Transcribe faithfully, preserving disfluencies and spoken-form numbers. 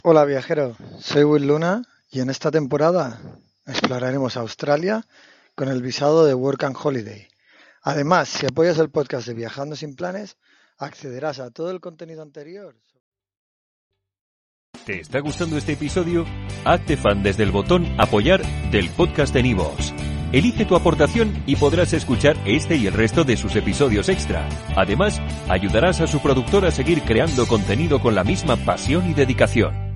Hola viajero, soy Will Luna y en esta temporada exploraremos Australia con el visado de Work and Holiday. Además, si apoyas el podcast de Viajando sin Planes, accederás a todo el contenido anterior. ¿Te está gustando este episodio? Hazte fan desde el botón Apoyar del podcast de Nivos. Elige tu aportación y podrás escuchar este y el resto de sus episodios extra. Además, ayudarás a su productor a seguir creando contenido con la misma pasión y dedicación.